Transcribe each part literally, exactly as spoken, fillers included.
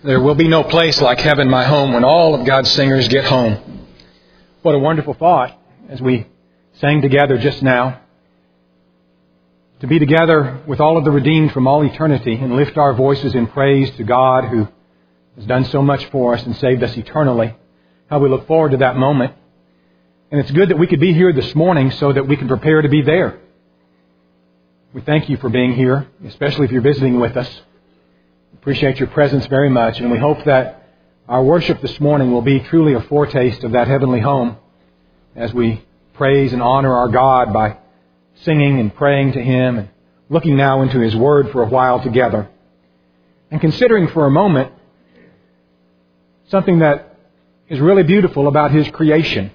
There will be no place like heaven, my home, when all of God's singers get home. What a wonderful thought as we sang together just now. To be together with all of the redeemed from all eternity and lift our voices in praise to God who has done so much for us and saved us eternally. How we look forward to that moment. And it's good that we could be here this morning so that we can prepare to be there. We thank you for being here, especially if you're visiting with us. Appreciate your presence very much, and we hope that our worship this morning will be truly a foretaste of that heavenly home as we praise and honor our God by singing and praying to Him and looking now into His Word for a while together. And considering for a moment something that is really beautiful about His creation.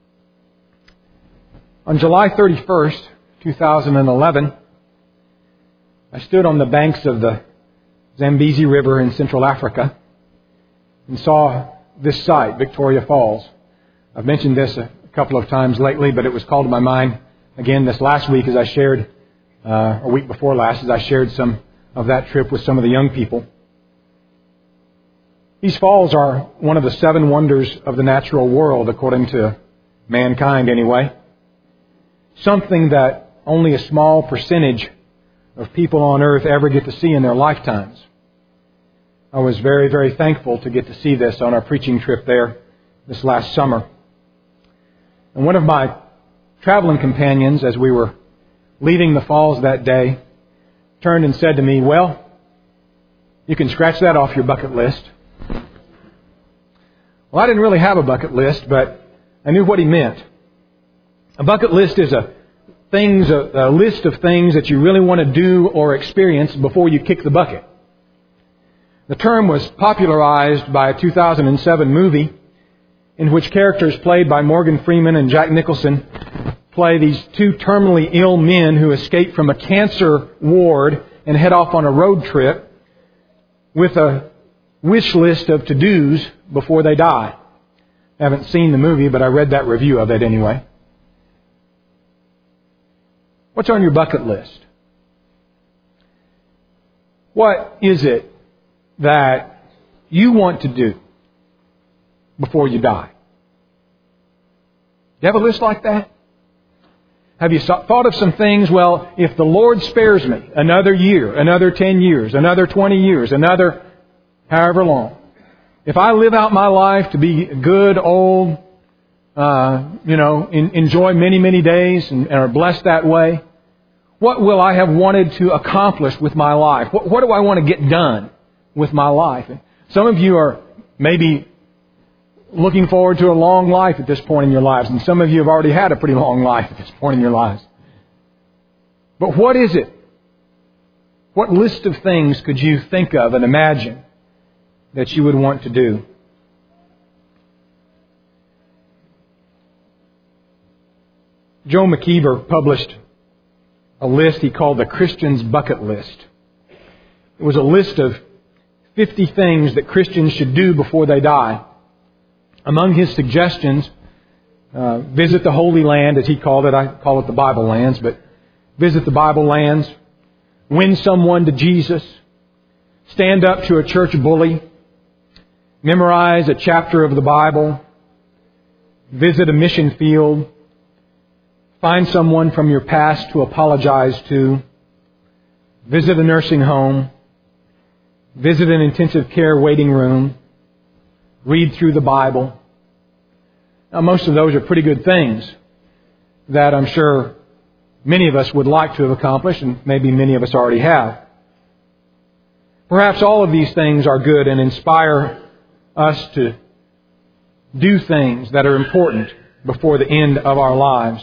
On July thirty-first, two thousand eleven, I stood on the banks of the Zambezi River in Central Africa and saw this site, Victoria Falls. I've mentioned this a couple of times lately, but it was called to my mind again this last week as I shared, uh, a week before last, as I shared some of that trip with some of the young people. These falls are one of the seven wonders of the natural world, according to mankind anyway. Something that only a small percentage of people on earth ever get to see in their lifetimes. I was very, very thankful to get to see this on our preaching trip there this last summer. And one of my traveling companions, as we were leaving the falls that day, turned and said to me, "Well, you can scratch that off your bucket list." Well, I didn't really have a bucket list, but I knew what he meant. A bucket list is a things, a, a list of things that you really want to do or experience before you kick the bucket. The term was popularized by a two thousand seven movie in which characters played by Morgan Freeman and Jack Nicholson play these two terminally ill men who escape from a cancer ward and head off on a road trip with a wish list of to-dos before they die. I haven't seen the movie, but I read that review of it anyway. What's on your bucket list? What is it that you want to do before you die? Do you have a list like that? Have you thought of some things? Well, if the Lord spares me another year, another ten years, another twenty years, another however long, if I live out my life to be good, old, uh, you know, in, enjoy many, many days and, and are blessed that way, what will I have wanted to accomplish with my life? What, what do I want to get done with my life? And some of you are maybe looking forward to a long life at this point in your lives, and some of you have already had a pretty long life at this point in your lives. But what is it? What list of things could you think of and imagine that you would want to do? Joe McKeever published a list he called the Christian's Bucket List. It was a list of fifty things that Christians should do before they die. Among his suggestions, uh, visit the Holy Land, as he called it. I call it the Bible lands, but visit the Bible lands, win someone to Jesus, stand up to a church bully, memorize a chapter of the Bible, visit a mission field, find someone from your past to apologize to, visit a nursing home, visit an intensive care waiting room, read through the Bible. Now, most of those are pretty good things that I'm sure many of us would like to have accomplished, and maybe many of us already have. Perhaps all of these things are good and inspire us to do things that are important before the end of our lives.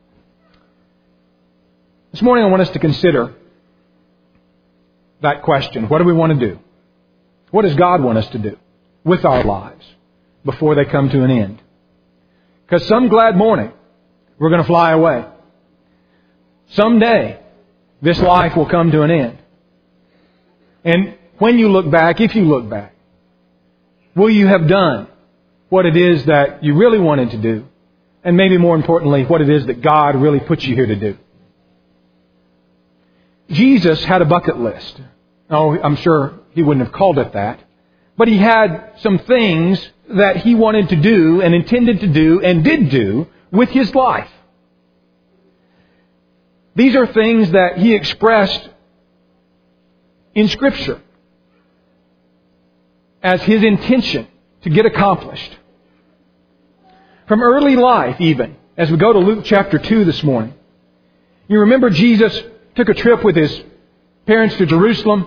This morning I want us to consider that question. What do we want to do? What does God want us to do with our lives before they come to an end? Because some glad morning we're going to fly away. Someday this life will come to an end. And when you look back, if you look back, will you have done what it is that you really wanted to do? And maybe more importantly, what it is that God really put you here to do? Jesus had a bucket list. Oh, I'm sure He wouldn't have called it that. but he had some things that he wanted to do and intended to do and did do with his life. These are things that he expressed in Scripture as his intention to get accomplished. From early life even, as we go to Luke chapter two this morning, you remember Jesus took a trip with his parents to Jerusalem.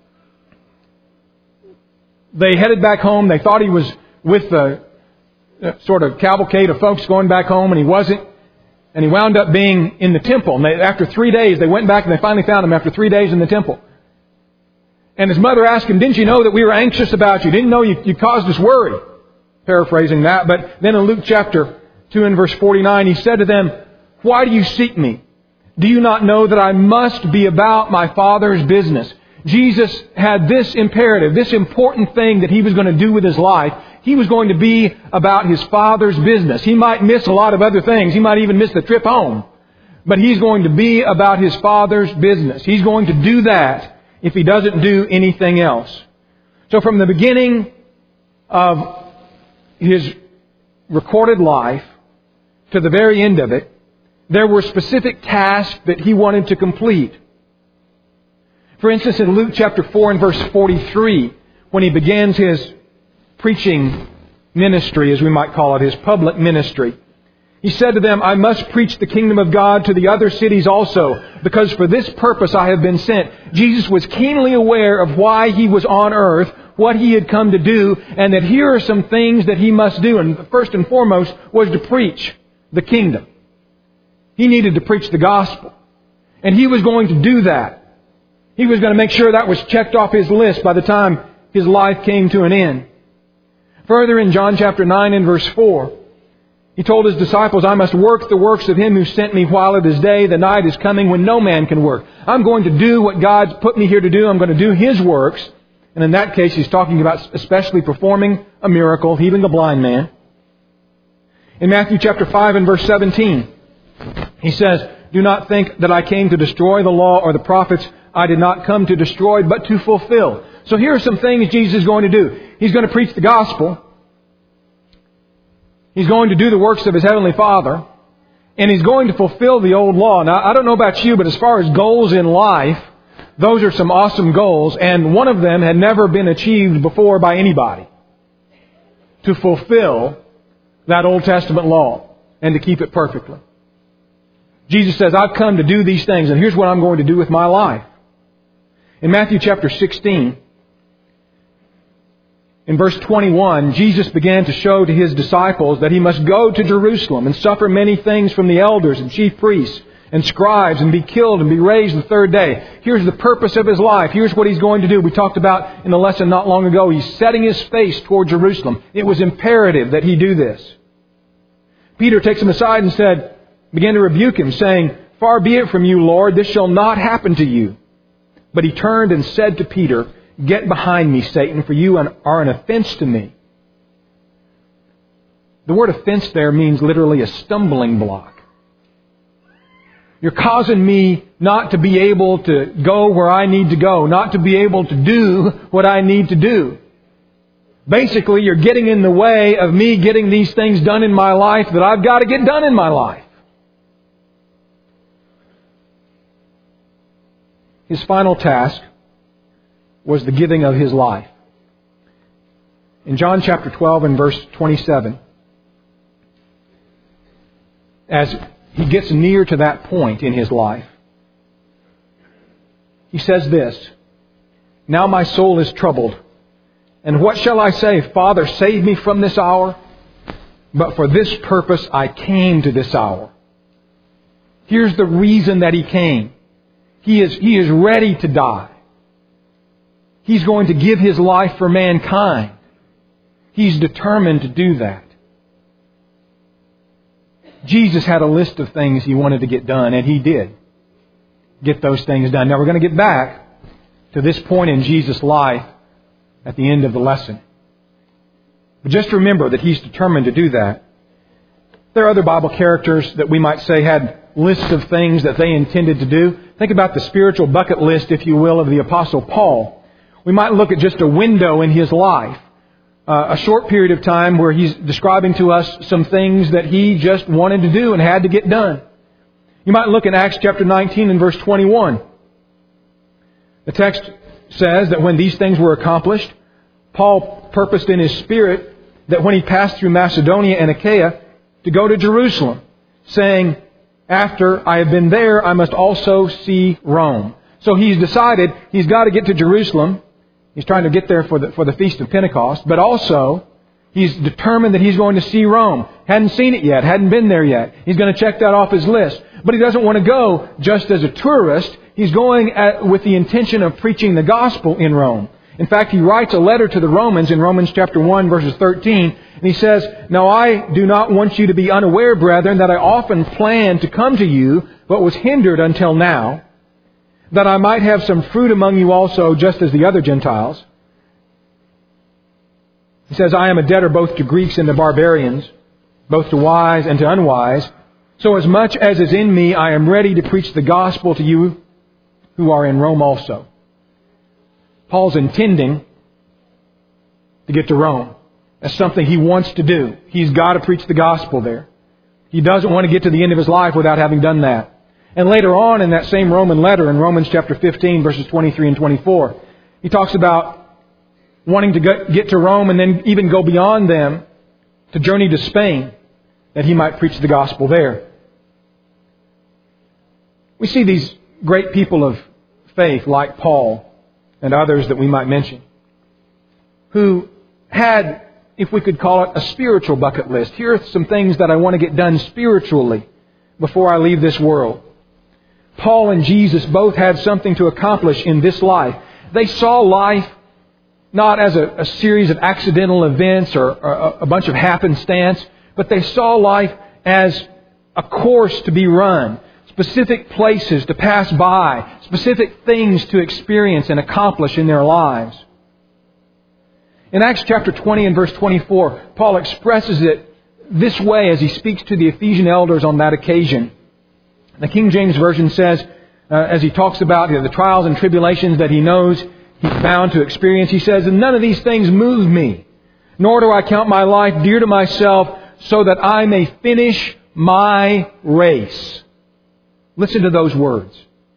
They headed back home. They thought he was with the sort of cavalcade of folks going back home, and he wasn't. And he wound up being in the temple. And they, after three days, they went back and they finally found him after three days in the temple. And his mother asked him, "Didn't you know that we were anxious about you? Didn't know you, you caused us worry?" Paraphrasing that. But then in Luke chapter two and verse forty-nine, he said to them, "Why do you seek me? Do you not know that I must be about my Father's business?" Jesus had this imperative, this important thing that he was going to do with his life. He was going to be about his Father's business. He might miss a lot of other things. He might even miss the trip home. But he's going to be about his Father's business. He's going to do that if he doesn't do anything else. So from the beginning of his recorded life to the very end of it, there were specific tasks that he wanted to complete. For instance, in Luke chapter four and verse forty-three, when he begins his preaching ministry, as we might call it, his public ministry, he said to them, "I must preach the kingdom of God to the other cities also, because for this purpose I have been sent." Jesus was keenly aware of why he was on earth, what he had come to do, and that here are some things that he must do. And first and foremost was to preach the kingdom. He needed to preach the gospel. And he was going to do that. He was going to make sure that was checked off his list by the time his life came to an end. Further, in John chapter nine and verse four, he told his disciples, "I must work the works of Him who sent me while it is day. The night is coming when no man can work." I'm going to do what God's put me here to do. I'm going to do His works. And in that case, he's talking about especially performing a miracle, healing a blind man. In Matthew chapter five and verse seventeen, he says, "Do not think that I came to destroy the law or the prophets. I did not come to destroy, but to fulfill." So here are some things Jesus is going to do. He's going to preach the gospel. He's going to do the works of His Heavenly Father. And He's going to fulfill the old law. Now, I don't know about you, but as far as goals in life, those are some awesome goals. And one of them had never been achieved before by anybody. To fulfill that Old Testament law and to keep it perfectly. Jesus says, "I've come to do these things, and here's what I'm going to do with my life." In Matthew chapter sixteen, in verse twenty-one, Jesus began to show to His disciples that He must go to Jerusalem and suffer many things from the elders and chief priests and scribes and be killed and be raised the third day. Here's the purpose of His life. Here's what He's going to do. We talked about in the lesson not long ago. He's setting His face toward Jerusalem. It was imperative that He do this. Peter takes Him aside and said, began to rebuke Him, saying, "Far be it from you, Lord, this shall not happen to you." But He turned and said to Peter, "Get behind me, Satan, for you are an offense to me." The word offense there means literally a stumbling block. You're causing me not to be able to go where I need to go, not to be able to do what I need to do. Basically, you're getting in the way of me getting these things done in my life that I've got to get done in my life. His final task was the giving of His life. In John chapter twelve and verse twenty-seven, as He gets near to that point in His life, He says this, "Now my soul is troubled. And what shall I say? Father, save me from this hour. But for this purpose I came to this hour." Here's the reason that He came. He is, he is ready to die. He's going to give His life for mankind. He's determined to do that. Jesus had a list of things He wanted to get done, and He did get those things done. Now we're going to get back to this point in Jesus' life at the end of the lesson. But just remember that He's determined to do that. There are other Bible characters that we might say had lists of things that they intended to do. Think about the spiritual bucket list, if you will, of the Apostle Paul. We might look at just a window in his life, uh, a short period of time where he's describing to us some things that he just wanted to do and had to get done. You might look in Acts chapter nineteen and verse twenty-one. The text says that when these things were accomplished, Paul purposed in his spirit that when he passed through Macedonia and Achaia to go to Jerusalem, saying, after I have been there, I must also see Rome. So he's decided he's got to get to Jerusalem. He's trying to get there for the, for the Feast of Pentecost. But also, he's determined that he's going to see Rome. Hadn't seen it yet. Hadn't been there yet. He's going to check that off his list. But he doesn't want to go just as a tourist. He's going at, with the intention of preaching the gospel in Rome. In fact, he writes a letter to the Romans in Romans chapter one, verses thirteen. And he says, Now I do not want you to be unaware, brethren, that I often planned to come to you, but was hindered until now, that I might have some fruit among you also, just as the other Gentiles. He says, I am a debtor both to Greeks and to barbarians, both to wise and to unwise. So as much as is in me, I am ready to preach the gospel to you who are in Rome also. Paul's intending to get to Rome. That's something he wants to do. He's got to preach the gospel there. He doesn't want to get to the end of his life without having done that. And later on in that same Roman letter, in Romans chapter fifteen, verses twenty-three and twenty-four, he talks about wanting to get to Rome and then even go beyond them to journey to Spain, that he might preach the gospel there. We see these great people of faith like Paul and others that we might mention, who had, if we could call it, a spiritual bucket list. Here are some things that I want to get done spiritually before I leave this world. Paul and Jesus both had something to accomplish in this life. They saw life not as a, a series of accidental events or, or a, a bunch of happenstance, but they saw life as a course to be run. Specific places to pass by, specific things to experience and accomplish in their lives. In Acts chapter twenty and verse twenty-four, Paul expresses it this way as he speaks to the Ephesian elders on that occasion. The King James Version says, uh, as he talks about you know, the trials and tribulations that he knows he's bound to experience, he says, and none of these things move me, nor do I count my life dear to myself, so that I may finish my race. Listen to those words.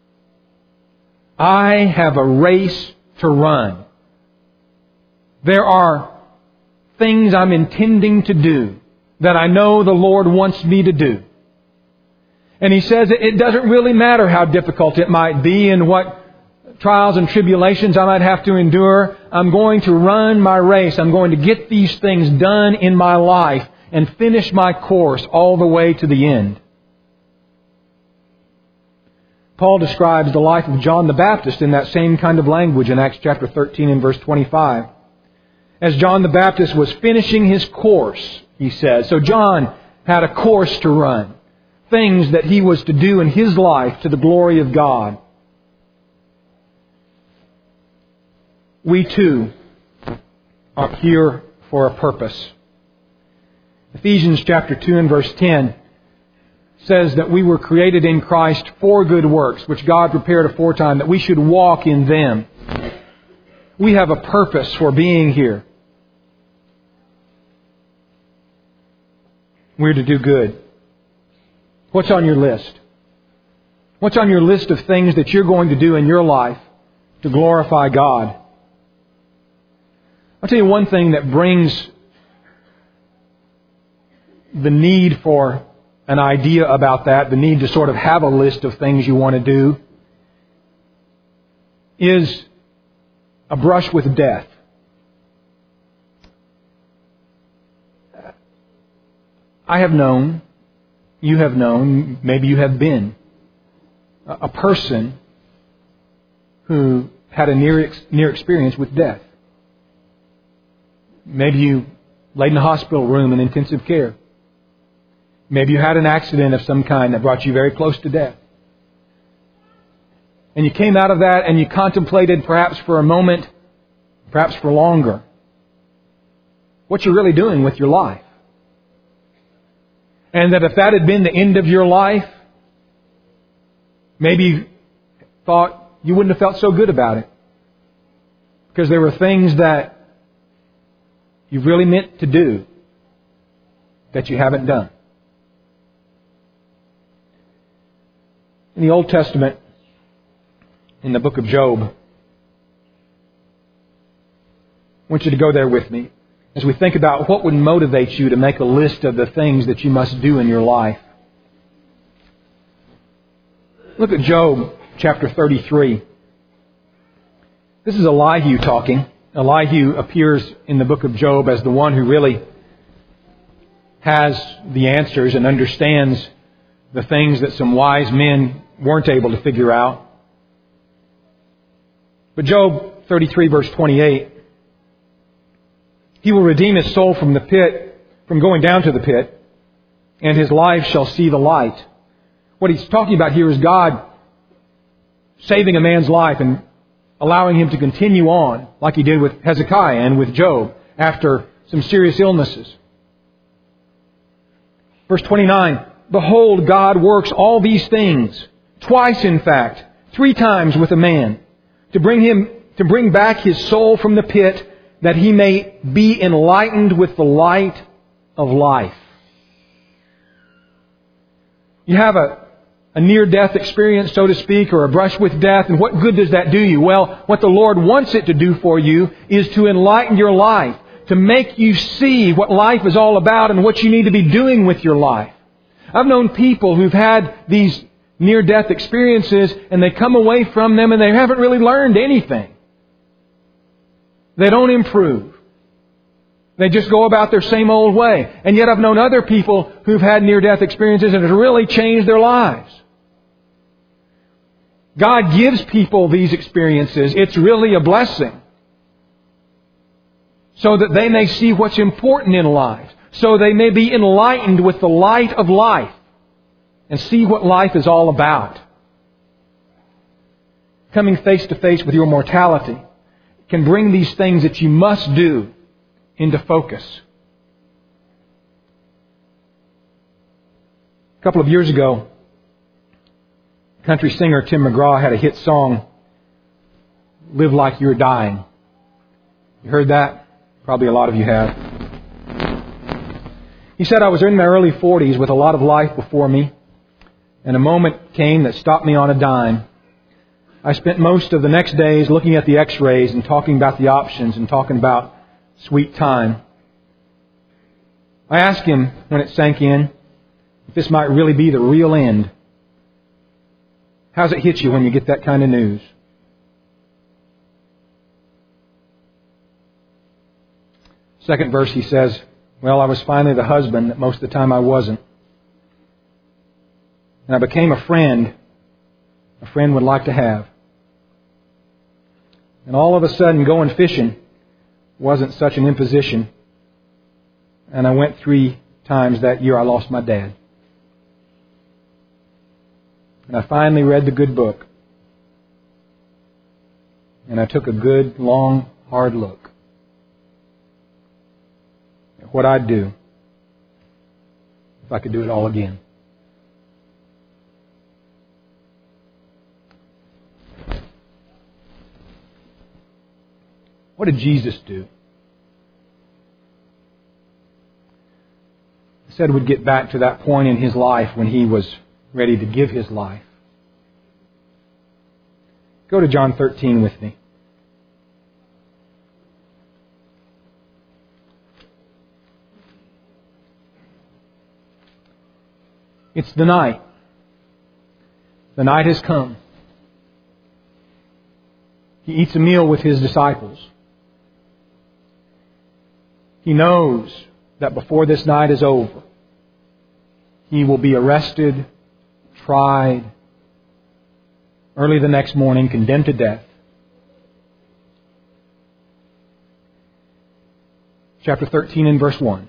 I have a race to run. There are things I'm intending to do that I know the Lord wants me to do. And he says it doesn't really matter how difficult it might be and what trials and tribulations I might have to endure. I'm going to run my race. I'm going to get these things done in my life and finish my course all the way to the end. Paul describes the life of John the Baptist in that same kind of language in Acts chapter thirteen and verse twenty-five. As John the Baptist was finishing his course, he says. So John had a course to run. Things that he was to do in his life to the glory of God. We too are here for a purpose. Ephesians chapter two and verse ten says that we were created in Christ for good works, which God prepared aforetime, that we should walk in them. We have a purpose for being here. We're to do good. What's on your list? What's on your list of things that you're going to do in your life to glorify God? I'll tell you one thing that brings the need for an idea about that, the need to sort of have a list of things you want to do, is a brush with death. I have known, you have known, maybe you have been, a person who had a near near experience with death. Maybe you laid in a hospital room in intensive care. Maybe you had an accident of some kind that brought you very close to death. And you came out of that and you contemplated perhaps for a moment, perhaps for longer, what you're really doing with your life. And that if that had been the end of your life, maybe you thought you wouldn't have felt so good about it. Because there were things that you really meant to do that you haven't done. In the Old Testament, in the book of Job, I want you to go there with me as we think about what would motivate you to make a list of the things that you must do in your life. Look at Job chapter thirty-three. This is Elihu talking. Elihu appears in the book of Job as the one who really has the answers and understands the things that some wise men weren't able to figure out. But Job thirty-three verse twenty-eight, He will redeem his soul from the pit, from going down to the pit, and his life shall see the light. What he's talking about here is God saving a man's life and allowing him to continue on like He did with Hezekiah and with Job after some serious illnesses. Verse twenty-nine, Behold, God works all these things, twice in fact, three times with a man, to bring him, to bring back his soul from the pit, that he may be enlightened with the light of life. You have a, a near-death experience, so to speak, or a brush with death, and what good does that do you? Well, what the Lord wants it to do for you is to enlighten your life, to make you see what life is all about and what you need to be doing with your life. I've known people who've had these near-death experiences, and they come away from them and they haven't really learned anything. They don't improve. They just go about their same old way. And yet I've known other people who've had near-death experiences and it's really changed their lives. God gives people these experiences. It's really a blessing. So that they may see what's important in life. So they may be enlightened with the light of life. And see what life is all about. Coming face to face with your mortality can bring these things that you must do into focus. A couple of years ago, country singer Tim McGraw had a hit song, Live Like You're Dying. You heard that? Probably a lot of you have. He said, I was in my early forties with a lot of life before me, and a moment came that stopped me on a dime. I spent most of the next days looking at the x-rays and talking about the options and talking about sweet time. I asked him when it sank in if this might really be the real end. How's it hit you when you get that kind of news? Second verse he says, well, I was finally the husband that most of the time I wasn't. And I became a friend a friend would like to have. And all of a sudden, going fishing wasn't such an imposition. And I went three times that year. I lost my dad. And I finally read the good book. And I took a good, long, hard look at what I'd do if I could do it all again. What did Jesus do? I said we'd get back to that point in His life when He was ready to give His life. Go to John thirteen with me. It's the night. The night has come. He eats a meal with His disciples. He knows that before this night is over, He will be arrested, tried, early the next morning, condemned to death. Chapter thirteen and verse one.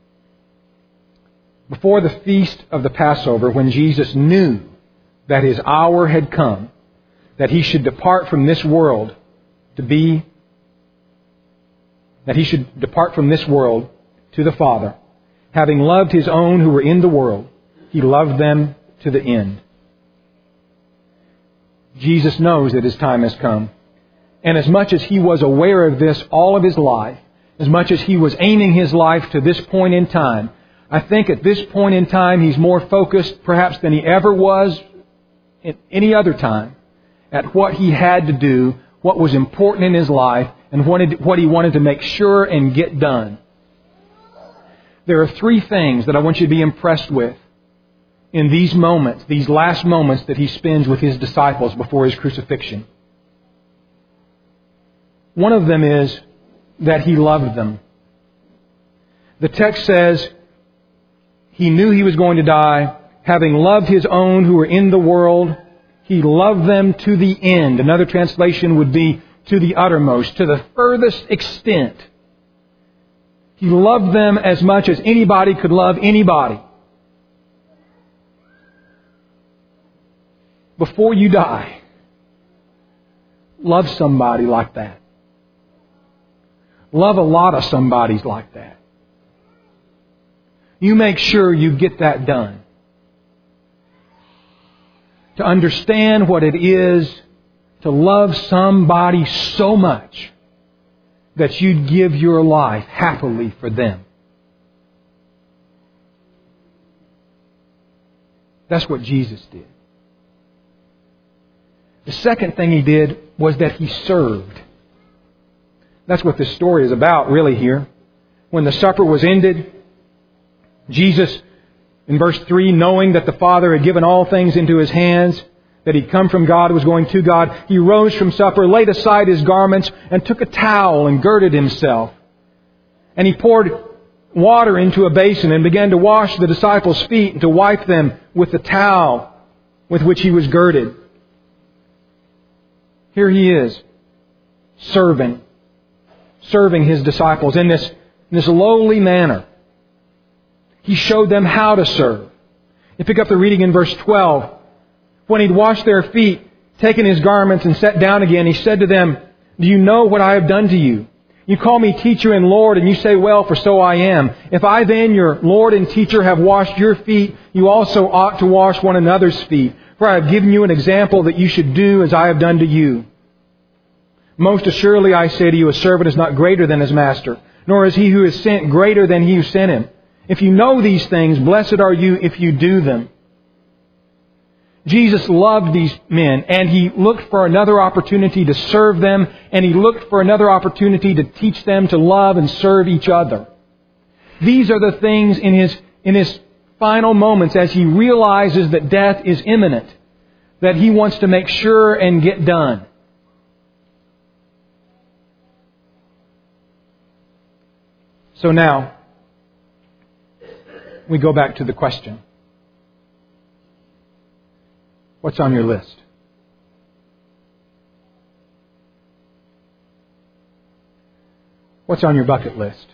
Before the feast of the Passover, when Jesus knew that His hour had come, that He should depart from this world to be that He should depart from this world to the Father. Having loved His own who were in the world, He loved them to the end. Jesus knows that His time has come. And as much as He was aware of this all of His life, as much as He was aiming His life to this point in time, I think at this point in time He's more focused perhaps than He ever was at any other time at what He had to do, what was important in His life, and what He wanted to make sure and get done. There are three things that I want you to be impressed with in these moments, these last moments that He spends with His disciples before His crucifixion. One of them is that He loved them. The text says He knew He was going to die. Having loved His own who were in the world, He loved them to the end. Another translation would be to the uttermost, to the furthest extent. He loved them as much as anybody could love anybody. Before you die, love somebody like that. Love a lot of somebodies like that. You make sure you get that done. To understand what it is to love somebody so much that you'd give your life happily for them. That's what Jesus did. The second thing He did was that He served. That's what this story is about really here. When the supper was ended, Jesus, in verse three, knowing that the Father had given all things into His hands, that He'd come from God, was going to God, He rose from supper, laid aside His garments, and took a towel and girded Himself. And He poured water into a basin and began to wash the disciples' feet and to wipe them with the towel with which He was girded. Here He is, serving, serving His disciples in this, in this lowly manner. He showed them how to serve. You pick up the reading in verse twelve. When He'd washed their feet, taken His garments and sat down again, He said to them, "Do you know what I have done to you? You call me teacher and Lord, and you say, well, for so I am. If I then, your Lord and teacher, have washed your feet, you also ought to wash one another's feet. For I have given you an example that you should do as I have done to you. Most assuredly I say to you, a servant is not greater than his master, nor is he who is sent greater than he who sent him. If you know these things, blessed are you if you do them." Jesus loved these men, and He looked for another opportunity to serve them, and He looked for another opportunity to teach them to love and serve each other. These are the things in His, in His final moments as He realizes that death is imminent, that He wants to make sure and get done. So now, we go back to the question. What's on your list? What's on your bucket list?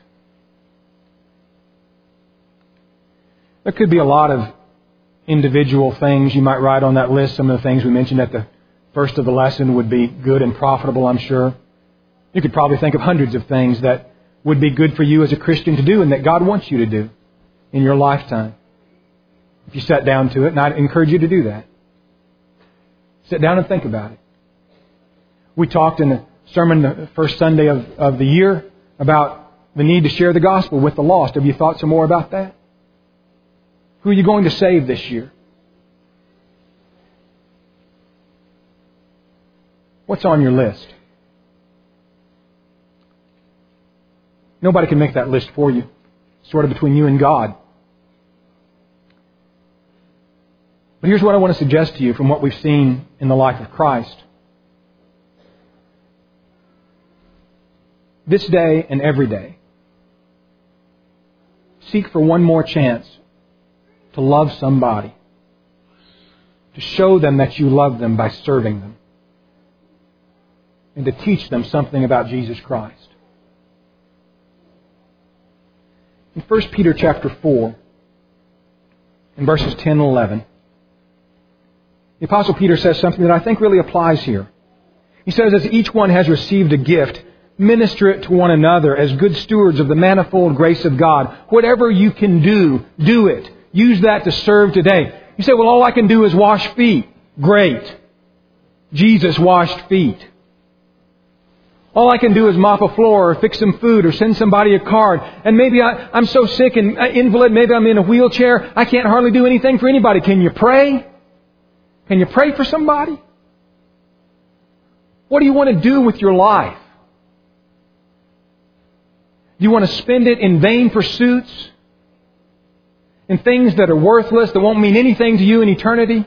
There could be a lot of individual things you might write on that list. Some of the things we mentioned at the first of the lesson would be good and profitable, I'm sure. You could probably think of hundreds of things that would be good for you as a Christian to do and that God wants you to do in your lifetime. If you sat down to it, and I'd encourage you to do that. Sit down and think about it. We talked in the sermon the first Sunday of, of the year about the need to share the gospel with the lost. Have you thought some more about that? Who are you going to save this year? What's on your list? Nobody can make that list for you. It's sort of between you and God. But here's what I want to suggest to you from what we've seen in the life of Christ. This day and every day, seek for one more chance to love somebody, to show them that you love them by serving them, and to teach them something about Jesus Christ. In First Peter chapter four, in verses ten and eleven, the Apostle Peter says something that I think really applies here. He says, "As each one has received a gift, minister it to one another as good stewards of the manifold grace of God. Whatever you can do, do it. Use that to serve today." You say, "Well, all I can do is wash feet." Great. Jesus washed feet. All I can do is mop a floor or fix some food or send somebody a card. And maybe I, I'm so sick and invalid, maybe I'm in a wheelchair, I can't hardly do anything for anybody. Can you pray? Can you pray for somebody? What do you want to do with your life? Do you want to spend it in vain pursuits? In things that are worthless, that won't mean anything to you in eternity?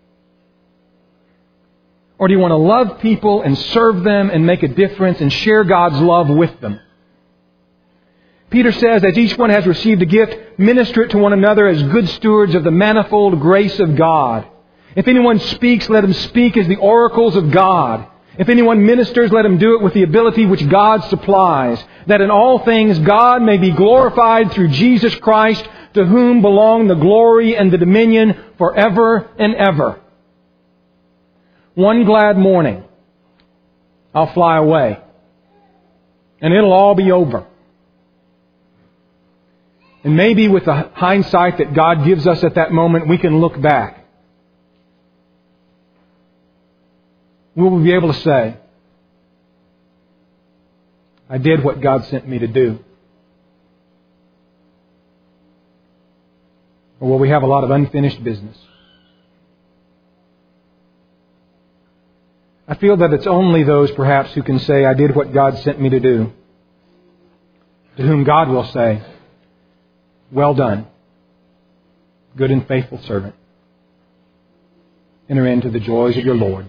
Or do you want to love people and serve them and make a difference and share God's love with them? Peter says, as each one has received a gift, minister it to one another as good stewards of the manifold grace of God. If anyone speaks, let him speak as the oracles of God. If anyone ministers, let him do it with the ability which God supplies, that in all things God may be glorified through Jesus Christ, to whom belong the glory and the dominion forever and ever. One glad morning, I'll fly away, and it'll all be over. And maybe with the hindsight that God gives us at that moment, we can look back. We will be able to say, I did what God sent me to do. Or will we have a lot of unfinished business? I feel that it's only those perhaps who can say, I did what God sent me to do, to whom God will say, well done, good and faithful servant. Enter into the joys of your Lord.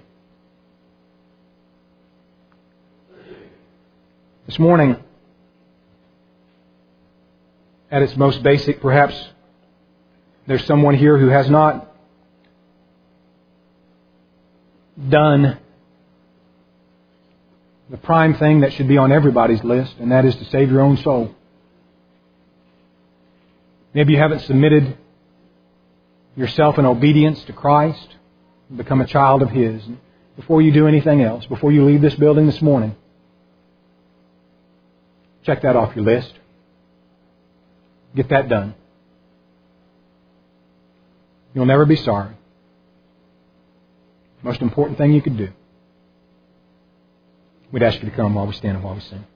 This morning, at its most basic, perhaps there's someone here who has not done the prime thing that should be on everybody's list, and that is to save your own soul. Maybe you haven't submitted yourself in obedience to Christ and become a child of His. Before you do anything else, before you leave this building this morning, check that off your list. Get that done. You'll never be sorry. Most important thing you could do. We'd ask you to come while we stand and while we sing.